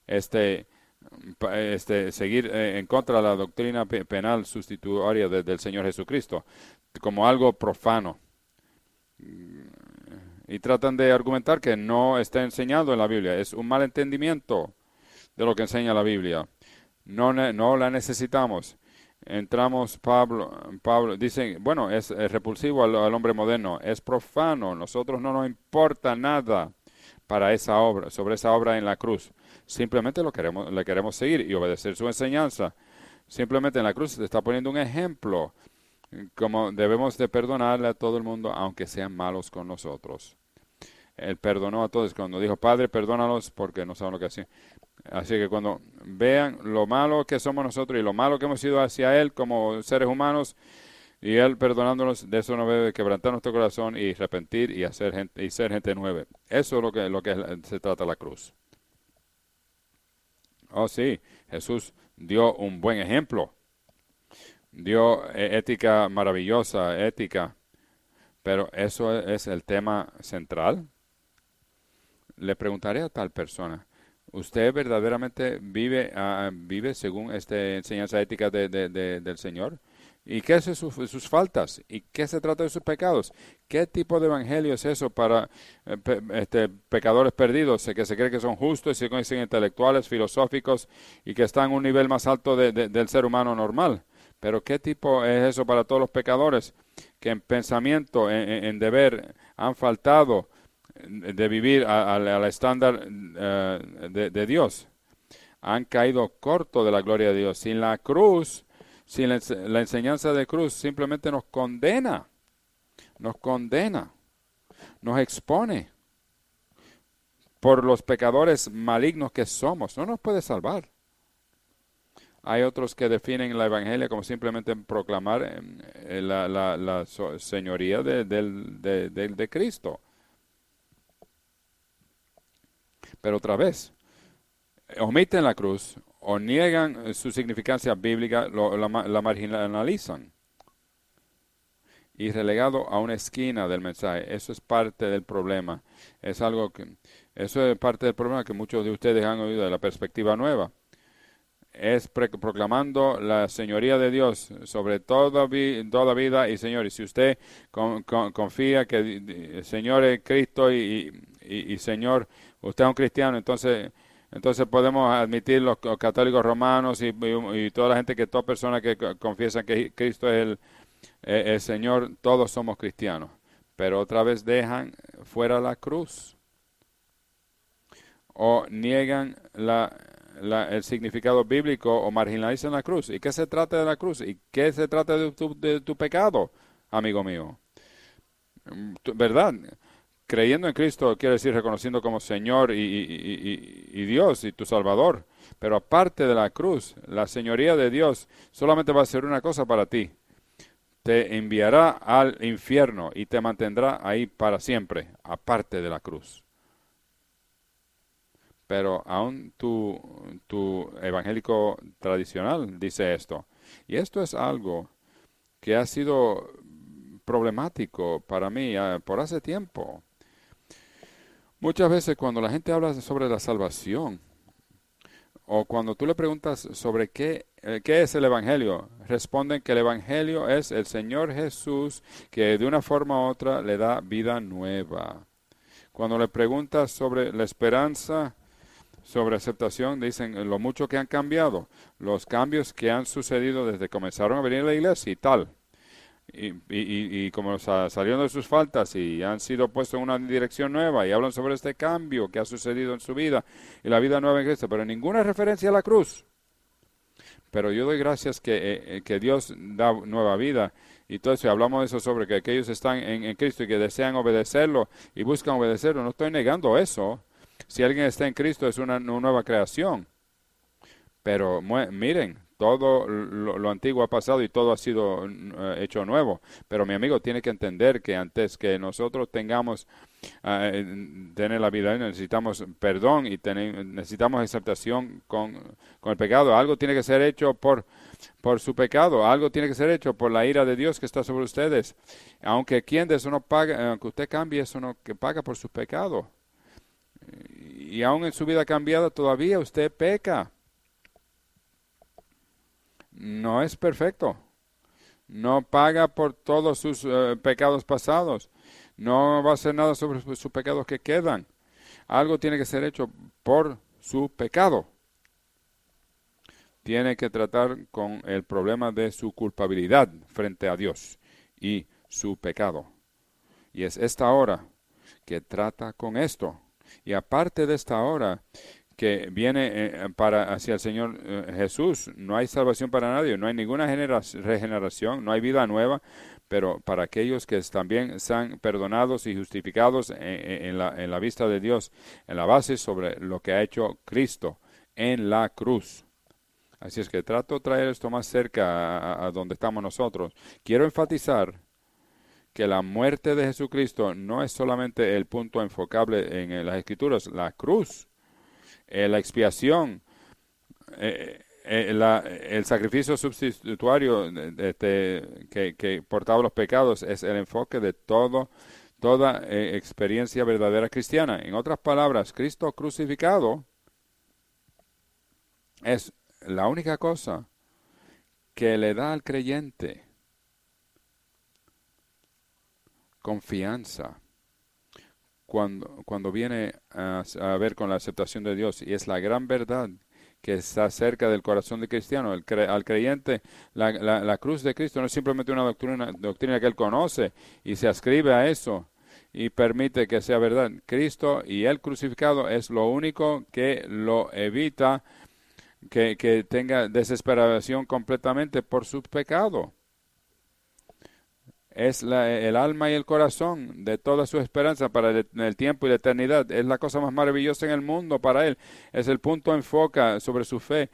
seguir en contra de la doctrina penal sustitutoria del Señor Jesucristo como algo profano. Y tratan de argumentar que no está enseñado en la Biblia. Es un mal entendimiento de lo que enseña la Biblia. No la necesitamos. entramos, Pablo, dicen, bueno, es repulsivo al hombre moderno, es profano, nosotros no nos importa nada para esa obra, sobre esa obra en la cruz. Simplemente le queremos seguir y obedecer su enseñanza. Simplemente en la cruz se está poniendo un ejemplo, como debemos de perdonarle a todo el mundo, aunque sean malos con nosotros. Él perdonó a todos cuando dijo, Padre, perdónalos porque no saben lo que hacen. Así que cuando vean lo malo que somos nosotros y lo malo que hemos sido hacia Él como seres humanos, y Él perdonándonos, de eso no debe quebrantar nuestro corazón y arrepentir y ser gente nueva. Eso es lo que se trata la cruz. Oh sí, Jesús dio un buen ejemplo. Dio ética maravillosa, ética. Pero eso es el tema central. Le preguntaré a tal persona, ¿usted verdaderamente vive según esta enseñanza ética del Señor? ¿Y qué es sus faltas? ¿Y qué se trata de sus pecados? ¿Qué tipo de evangelio es eso para pecadores perdidos que se creen que son justos y se conocen intelectuales, filosóficos y que están en un nivel más alto del ser humano normal? Pero ¿qué tipo es eso para todos los pecadores que en pensamiento, en deber, han faltado de vivir al estándar de Dios? Han caído corto de la gloria de Dios. Sin la cruz, sin la enseñanza de cruz, simplemente nos condena, nos expone por los pecadores malignos que somos. No nos puede salvar. Hay otros que definen la evangelia como simplemente proclamar la señoría de Cristo. Pero otra vez, omiten la cruz o niegan su significancia bíblica, la marginalizan y relegado a una esquina del mensaje. Eso es parte del problema. Eso es parte del problema que muchos de ustedes han oído de la perspectiva nueva. Es proclamando la señoría de Dios sobre toda vida y Señor. Y si usted confía que el Señor es Cristo y Señor, usted es un cristiano, entonces podemos admitir los católicos romanos y toda la gente, toda persona que confiesa que Cristo es el Señor, todos somos cristianos. Pero otra vez dejan fuera la cruz o niegan el significado bíblico o marginalizan la cruz. ¿Y qué se trata de la cruz? ¿Y qué se trata de tu pecado, amigo mío? ¿Verdad? Creyendo en Cristo quiere decir reconociendo como Señor y Dios y tu Salvador. Pero aparte de la cruz, la señoría de Dios solamente va a ser una cosa para ti. Te enviará al infierno y te mantendrá ahí para siempre, aparte de la cruz. Pero aún tu evangélico tradicional dice esto. Y esto es algo que ha sido problemático para mí por hace tiempo. Muchas veces cuando la gente habla sobre la salvación, o cuando tú le preguntas sobre qué es el Evangelio, responden que el Evangelio es el Señor Jesús que de una forma u otra le da vida nueva. Cuando le preguntas sobre la esperanza, sobre aceptación, dicen lo mucho que han cambiado, los cambios que han sucedido desde que comenzaron a venir a la iglesia y tal. Y como salieron de sus faltas y han sido puestos en una dirección nueva y hablan sobre este cambio que ha sucedido en su vida y la vida nueva en Cristo, pero ninguna referencia a la cruz. Pero yo doy gracias que Dios da nueva vida y todo eso. Y hablamos de eso sobre que aquellos están en Cristo y que desean obedecerlo y buscan obedecerlo. No estoy negando eso. Si alguien está en Cristo es una nueva creación. Pero miren, todo lo antiguo ha pasado y todo ha sido hecho nuevo. Pero mi amigo tiene que entender que antes que nosotros tengamos tener la vida, necesitamos perdón y necesitamos aceptación con el pecado. Algo tiene que ser hecho por su pecado. Algo tiene que ser hecho por la ira de Dios que está sobre ustedes. Aunque quien de eso no paga, aunque usted cambie, eso no que paga por sus pecados. Y aún en su vida cambiada todavía usted peca. No es perfecto. No paga por todos sus pecados pasados. No va a hacer nada sobre sus pecados que quedan. Algo tiene que ser hecho por su pecado. tiene que tratar con el problema de su culpabilidad frente a Dios y su pecado. Y es esta hora que trata con esto. Y aparte de esta hora que viene hacia el Señor Jesús, no hay salvación para nadie, no hay ninguna regeneración, no hay vida nueva, pero para aquellos que también sean perdonados y justificados en la vista de Dios, en la base sobre lo que ha hecho Cristo en la cruz. Así es que trato de traer esto más cerca a donde estamos nosotros. Quiero enfatizar que la muerte de Jesucristo no es solamente el punto enfocable en las Escrituras, la cruz, la expiación, el sacrificio sustitutorio que portaba los pecados es el enfoque de toda experiencia verdadera cristiana. En otras palabras, Cristo crucificado es la única cosa que le da al creyente confianza cuando viene a ver con la aceptación de Dios, y es la gran verdad que está cerca del corazón del cristiano. Al creyente, la cruz de Cristo no es simplemente una doctrina que él conoce y se ascribe a eso y permite que sea verdad. Cristo y el crucificado es lo único que lo evita que tenga desesperación completamente por su pecado. Es el alma y el corazón de toda su esperanza para el tiempo y la eternidad. Es la cosa más maravillosa en el mundo para él. Es el punto enfoca sobre su fe.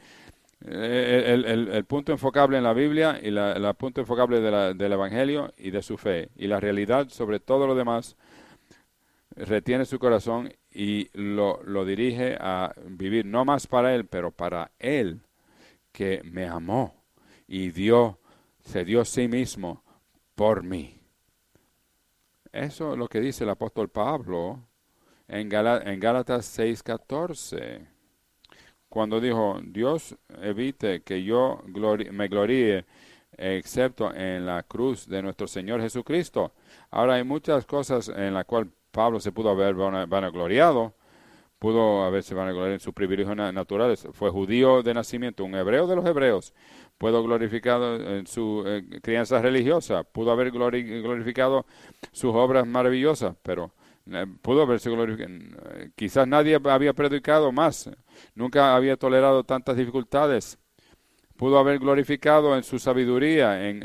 El punto enfocable en la Biblia y la punto enfocable del Evangelio y de su fe. Y la realidad sobre todo lo demás retiene su corazón y lo dirige a vivir no más para él, pero para él que me amó y se dio a sí mismo por mí. Eso es lo que dice el apóstol Pablo en Gálatas 6:14, cuando dijo: Dios evite que yo me gloríe excepto en la cruz de nuestro Señor Jesucristo. Ahora, hay muchas cosas en las cuales Pablo se pudo haber vanagloriado. Pudo haberse vanagloriado en sus privilegios naturales. Fue judío de nacimiento, un hebreo de los hebreos. Pudo glorificado en su crianza religiosa. Pudo haber glorificado sus obras maravillosas, pero pudo haberse glorificado. Quizás nadie había predicado más. Nunca había tolerado tantas dificultades. Pudo haber glorificado en su sabiduría, en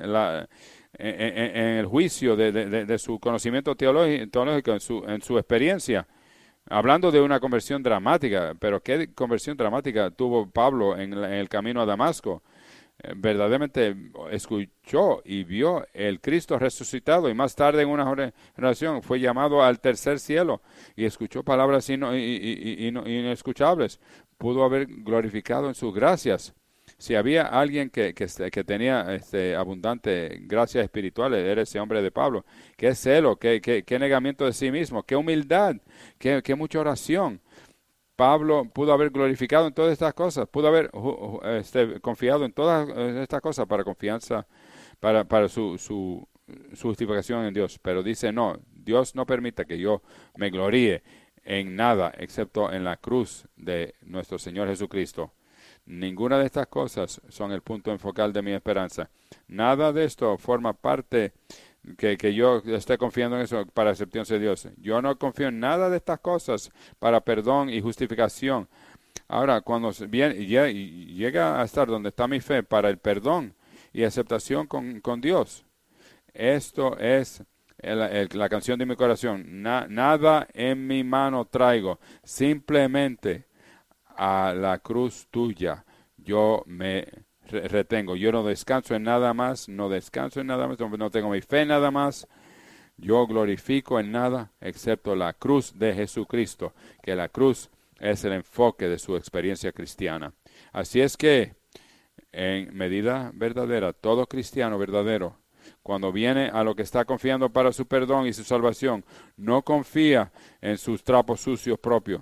el juicio de su conocimiento teológico, en su experiencia. Hablando de una conversión dramática, pero ¿qué conversión dramática tuvo Pablo en el camino a Damasco? Verdaderamente escuchó y vio el Cristo resucitado, y más tarde en una generación fue llamado al tercer cielo y escuchó palabras inescuchables. Pudo haber glorificado en sus gracias. Si había alguien que tenía abundante gracias espirituales, era ese hombre de Pablo. Qué celo, qué negamiento de sí mismo, qué humildad, qué mucha oración. Pablo pudo haber glorificado en todas estas cosas, pudo haber confiado en todas estas cosas para confianza, para su justificación en Dios. Pero dice: no, Dios no permita que yo me gloríe en nada excepto en la cruz de nuestro Señor Jesucristo. Ninguna de estas cosas son el punto enfocal de mi esperanza. Nada de esto forma parte que yo esté confiando en eso para aceptación de Dios. Yo no confío en nada de estas cosas para perdón y justificación. Ahora, cuando llega a estar donde está mi fe para el perdón y aceptación con Dios, esto es la canción de mi corazón. Nada en mi mano traigo, simplemente a la cruz tuya yo me retengo. Yo no descanso en nada más, no tengo mi fe en nada más. Yo glorifico en nada excepto la cruz de Jesucristo, que la cruz es el enfoque de su experiencia cristiana. Así es que, en medida verdadera, todo cristiano verdadero, cuando viene a lo que está confiando para su perdón y su salvación, no confía en sus trapos sucios propios,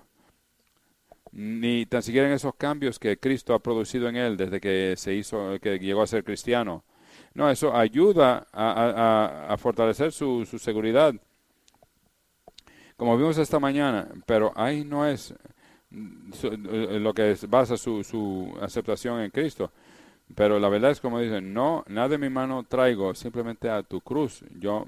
ni tan siquiera en esos cambios que Cristo ha producido en él desde que que llegó a ser cristiano. No, eso ayuda a fortalecer su seguridad, como vimos esta mañana, pero ahí no es lo que basa su aceptación en Cristo. Pero la verdad es como dicen, no, nada de mi mano traigo, simplemente a tu cruz yo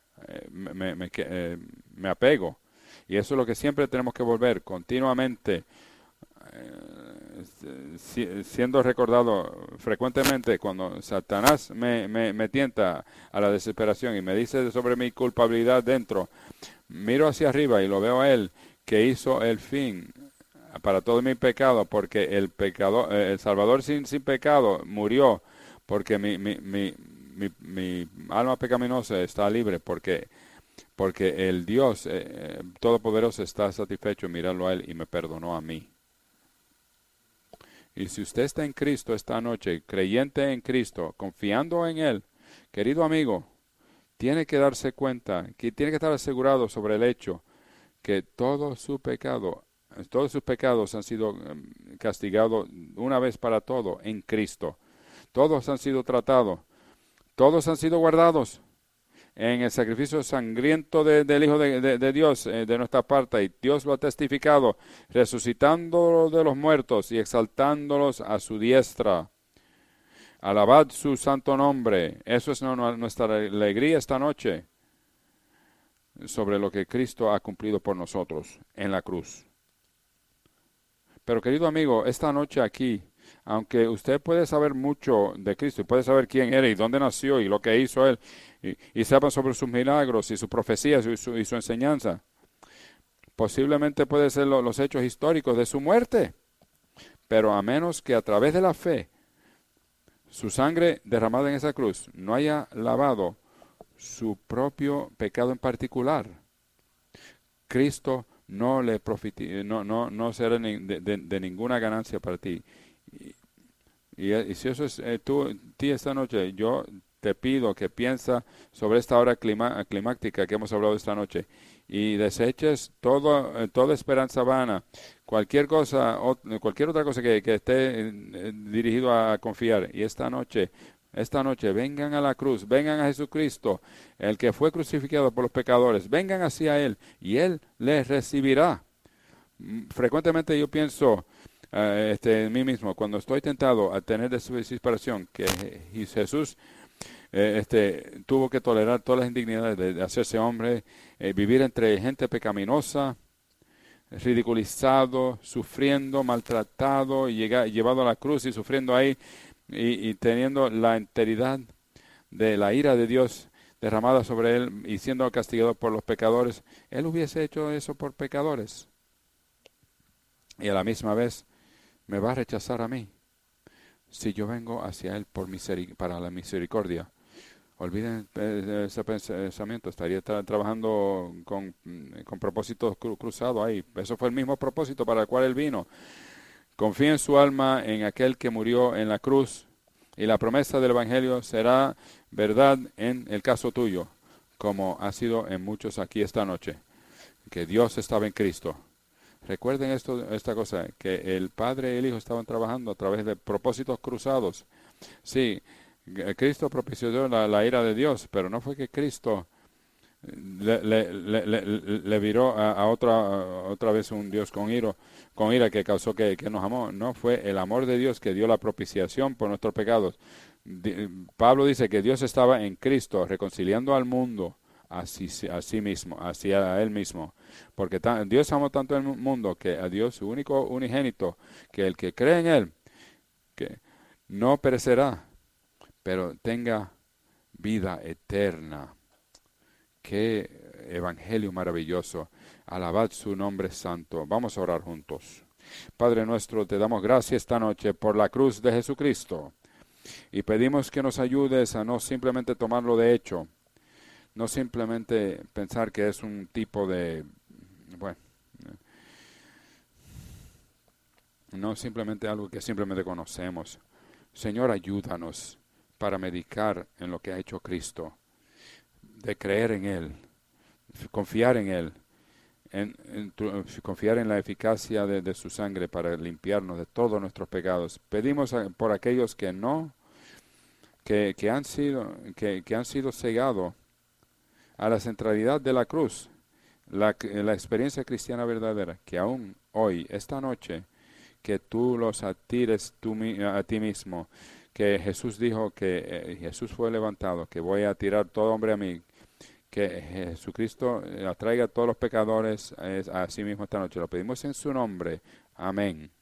me apego. Y eso es lo que siempre tenemos que volver continuamente, siendo recordado frecuentemente cuando Satanás me tienta a la desesperación y me dice sobre mi culpabilidad dentro. Miro hacia arriba y lo veo a Él que hizo el fin para todo mi pecado, porque el pecador, el Salvador sin pecado murió, porque mi alma pecaminosa está libre, porque el Dios Todopoderoso está satisfecho en mirarlo a Él y me perdonó a mí. Y si usted está en Cristo esta noche, creyente en Cristo, confiando en Él, querido amigo, tiene que darse cuenta, que tiene que estar asegurado sobre el hecho que todos sus pecados han sido castigados una vez para todo en Cristo. Todos han sido tratados, todos han sido guardados en el sacrificio sangriento del Hijo de Dios de nuestra parte, y Dios lo ha testificado, resucitándolo de los muertos y exaltándolos a su diestra. Alabad su santo nombre. Eso es nuestra alegría esta noche sobre lo que Cristo ha cumplido por nosotros en la cruz. Pero querido amigo, esta noche aquí, aunque usted puede saber mucho de Cristo y puede saber quién era y dónde nació y lo que hizo Él, y sepa sobre sus milagros y sus profecías y su enseñanza, posiblemente puede ser los hechos históricos de su muerte, pero a menos que a través de la fe su sangre derramada en esa cruz no haya lavado su propio pecado en particular, Cristo no será de ninguna ganancia para ti. Y si eso es ti esta noche, yo te pido que piensa sobre esta hora climática que hemos hablado esta noche y deseches toda esperanza vana, cualquier otra cosa que esté dirigido a confiar. Y esta noche vengan a la cruz, vengan a Jesucristo, el que fue crucificado por los pecadores, vengan hacia Él y Él les recibirá. Frecuentemente yo pienso en mí mismo, cuando estoy tentado a tener desesperación, que Jesús tuvo que tolerar todas las indignidades de hacerse hombre, vivir entre gente pecaminosa, ridiculizado, sufriendo, maltratado, y llevado a la cruz y sufriendo ahí, y teniendo la enteridad de la ira de Dios derramada sobre Él y siendo castigado por los pecadores. Él hubiese hecho eso por pecadores. Y a la misma vez me va a rechazar a mí si yo vengo hacia Él para la misericordia. Olviden ese pensamiento, estaría trabajando con propósitos cruzados ahí. Eso fue el mismo propósito para el cual Él vino. Confía en su alma en aquel que murió en la cruz, y la promesa del Evangelio será verdad en el caso tuyo, como ha sido en muchos aquí esta noche, que Dios estaba en Cristo. Recuerden esta cosa, que el Padre y el Hijo estaban trabajando a través de propósitos cruzados. Sí, Cristo propició la ira de Dios, pero no fue que Cristo le viró a otra vez un Dios con ira que causó que nos amó. No, fue el amor de Dios que dio la propiciación por nuestros pecados. Pablo dice que Dios estaba en Cristo reconciliando al mundo a sí mismo, hacia Él mismo. Porque Dios amó tanto al mundo que a Dios, su único unigénito, que el que cree en Él, que no perecerá, pero tenga vida eterna. Qué evangelio maravilloso. Alabad su nombre santo. Vamos a orar juntos. Padre nuestro, te damos gracias esta noche por la cruz de Jesucristo. Y pedimos que nos ayudes a no simplemente tomarlo de hecho, no simplemente pensar que es un tipo de, no simplemente algo que simplemente conocemos. Señor, ayúdanos para meditar en lo que ha hecho Cristo, de creer en Él, confiar en Él, confiar en la eficacia de su sangre para limpiarnos de todos nuestros pecados. Pedimos por aquellos que han sido cegados a la centralidad de la cruz, la experiencia cristiana verdadera, que aún hoy, esta noche, que tú los atires a ti mismo, que Jesús dijo que Jesús fue levantado, que voy a tirar todo hombre a mí, que Jesucristo atraiga a todos los pecadores a sí mismo esta noche. Lo pedimos en su nombre. Amén.